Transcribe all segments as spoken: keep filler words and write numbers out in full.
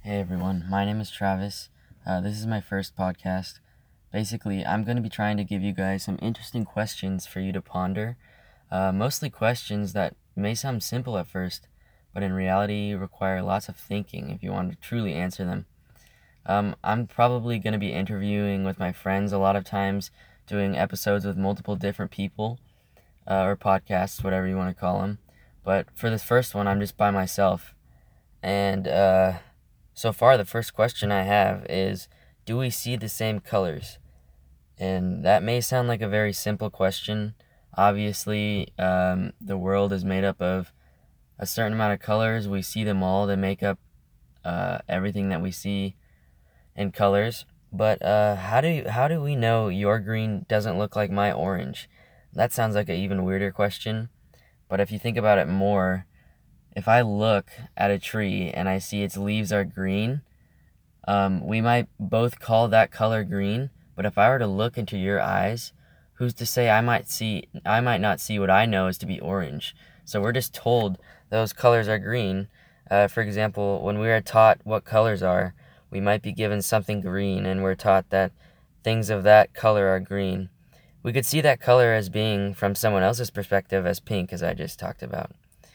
Hey everyone, my name is Travis. Uh, this is my first podcast. Basically, I'm going to be trying to give you guys some interesting questions for you to ponder. Uh, mostly questions that may sound simple at first, but in reality require lots of thinking if you want to truly answer them. Um, I'm probably going to be interviewing with my friends a lot of times, doing episodes with multiple different people, uh, or podcasts, whatever you want to call them. But for this first one, I'm just by myself. And, uh, so far, the first question I have is, do we see the same colors? And that may sound like a very simple question. Obviously, um, the world is made up of a certain amount of colors. We see them all. They make up uh, everything that we see in colors. But uh, how do you, how do we know your green doesn't look like my orange? That sounds like an even weirder question. But if you think about it more, if I look at a tree and I see its leaves are green, Um, we might both call that color green, but if I were to look into your eyes, who's to say I might see I might not see what I know is to be orange. So we're just told those colors are green. Uh, for example, when we are taught what colors are, we might be given something green, and we're taught that things of that color are green. We could see that color as being, from someone else's perspective, as pink, as I just talked about.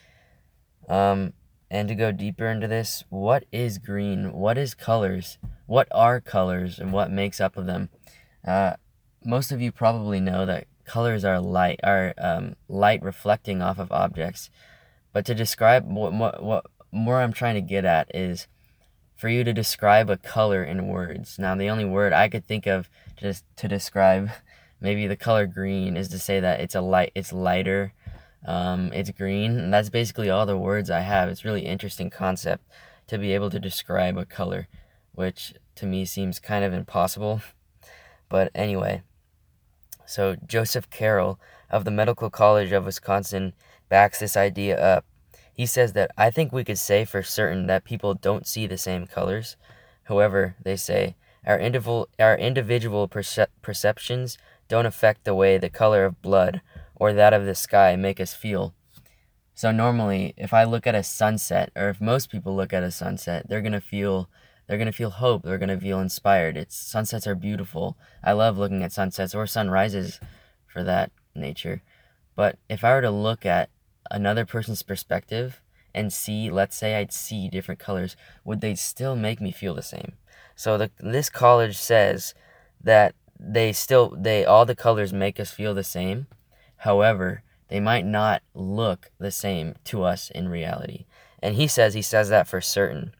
Um, and to go deeper into this, what is green? What is colors? What are colors and what makes up of them? Uh, most of you probably know that colors are light, are um, light reflecting off of objects. But to describe what, what, what more I'm trying to get at is for you to describe a color in words. Now, the only word I could think of to to describe maybe the color green is to say that it's a light, it's lighter, um, it's green, and that's basically all the words I have. It's a really interesting concept to be able to describe a color, which to me seems kind of impossible. But anyway, so Joseph Carroll of the Medical College of Wisconsin backs this idea up. He says that I think we could say for certain that people don't see the same colors. However, they say, our individual, our individual perce- perceptions don't affect the way the color of blood or that of the sky make us feel. So normally, if I look at a sunset, or if most people look at a sunset, they're gonna feel they're gonna feel hope. They're gonna feel inspired. It's sunsets are beautiful. I love looking at sunsets or sunrises, for that nature. But if I were to look at another person's perspective and see, let's say I'd see different colors, would they still make me feel the same? So the, this college says that they still they all the colors make us feel the same. However, they might not look the same to us in reality. And he says he says that for certain.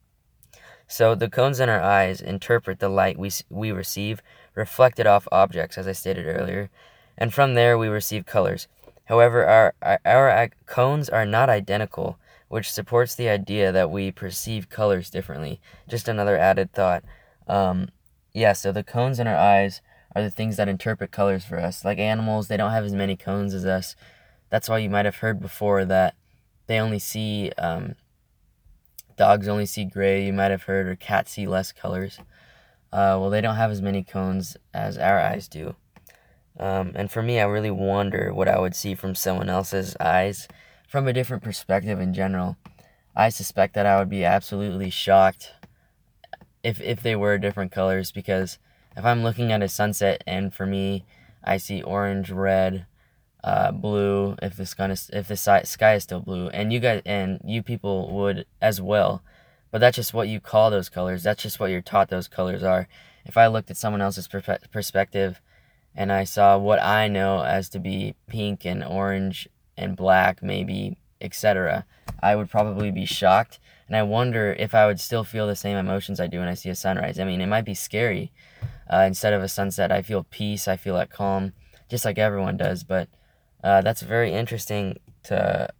So the cones in our eyes interpret the light we we receive reflected off objects, as I stated earlier, and from there we receive colors. However, our, our, our cones are not identical, which supports the idea that we perceive colors differently. Just another added thought. Um, yeah, so the cones in our eyes are the things that interpret colors for us. Like animals, they don't have as many cones as us. That's why you might have heard before that they only see, um, dogs only see gray, you might have heard, or cats see less colors. Uh, well, they don't have as many cones as our eyes do. Um, and for me, I really wonder what I would see from someone else's eyes from a different perspective in general. I suspect that I would be absolutely shocked if if they were different colors, because if I'm looking at a sunset and for me I see orange, red, uh, blue, if the sky is if the si- sky is still blue, and you guys and you people would as well, but that's just what you call those colors. That's just what you're taught those colors are. If I looked at someone else's per- perspective and I saw what I know as to be pink and orange and black, maybe, et cetera, I would probably be shocked. And I wonder if I would still feel the same emotions I do when I see a sunrise. I mean, it might be scary. Uh, instead of a sunset, I feel peace, I feel like calm, just like everyone does. But uh, that's very interesting to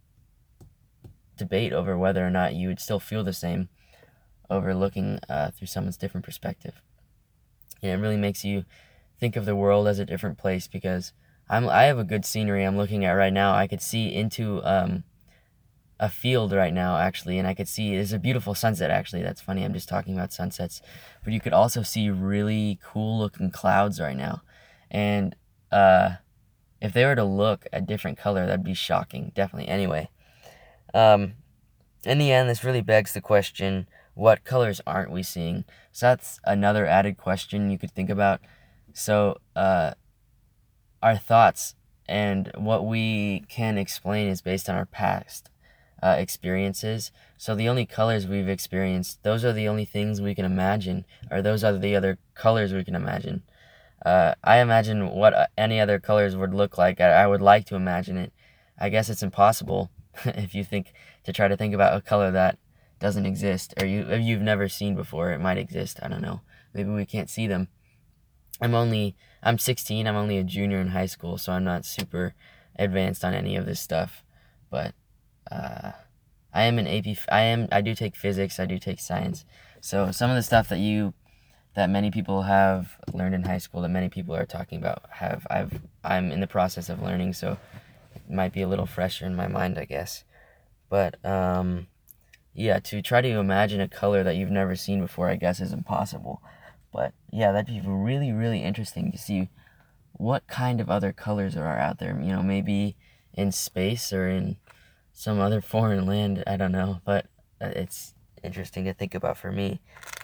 debate over whether or not you would still feel the same over looking uh, through someone's different perspective. And it really makes you think of the world as a different place, because I'm I have a good scenery I'm looking at right now. I could see into um a field right now, actually, and I could see there's a beautiful sunset. Actually, that's funny. I'm just talking about sunsets, but you could also see really cool looking clouds right now, and uh, if they were to look a different color, that'd be shocking. Definitely. Anyway, um, in the end, this really begs the question: what colors aren't we seeing? So that's another added question you could think about. So, uh, our thoughts and what we can explain is based on our past uh, experiences. So the only colors we've experienced, those are the only things we can imagine, or those are the other colors we can imagine. Uh, I imagine what uh, any other colors would look like. I, I would like to imagine it. I guess it's impossible if you think to try to think about a color that doesn't exist, or you if you've never seen before. It might exist. I don't know. Maybe we can't see them. I'm only I'm sixteen. I'm only a junior in high school, so I'm not super advanced on any of this stuff. But uh, I am an A P. I am. I do take physics. I do take science. So some of the stuff that you that many people have learned in high school, that many people are talking about, have I've I'm in the process of learning. So it might be a little fresher in my mind, I guess. But um, yeah, to try to imagine a color that you've never seen before, I guess, is impossible. But yeah, that'd be really, really interesting to see what kind of other colors are out there. You know, maybe in space or in some other foreign land. I don't know, but it's interesting to think about for me.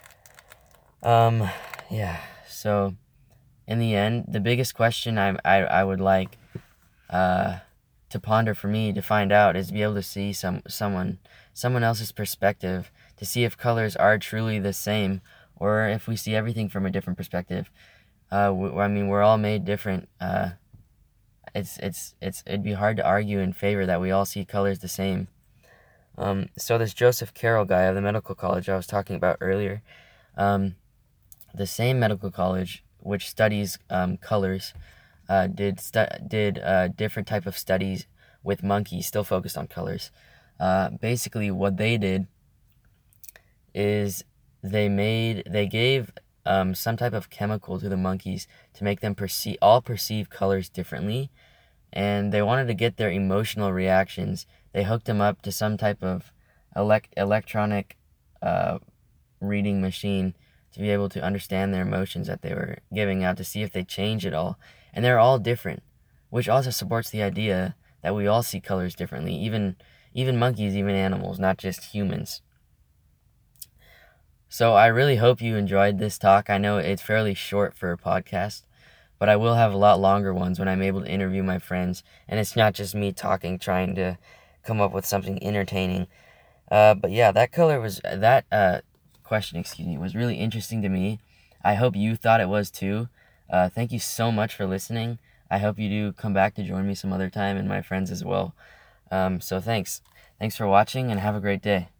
Um, yeah. So, in the end, the biggest question I I, I would like uh, to ponder for me to find out is to be able to see some someone someone else's perspective, to see if colors are truly the same, or if we see everything from a different perspective. Uh, w- I mean, we're all made different. Uh, it's it's it's it'd be hard to argue in favor that we all see colors the same. Um, so this Joseph Carroll guy of the medical college I was talking about earlier, um, the same medical college which studies um, colors, uh, did stu- did uh, different type of studies with monkeys, still focused on colors. Uh, basically, what they did is they made they gave um, some type of chemical to the monkeys to make them perceive all perceive colors differently, and they wanted to get their emotional reactions. They hooked them up to some type of elect- electronic uh, reading machine to be able to understand their emotions that they were giving out, to see if they change at all. And they're all different, which also supports the idea that we all see colors differently, even even monkeys, even animals, not just humans. So I really hope you enjoyed this talk. I know it's fairly short for a podcast, but I will have a lot longer ones when I'm able to interview my friends, and it's not just me talking, trying to come up with something entertaining. Uh, but yeah, that color was that uh question, excuse me, was really interesting to me. I hope you thought it was too. Uh, thank you so much for listening. I hope you do come back to join me some other time, and my friends as well. Um, so thanks, thanks for watching, and have a great day.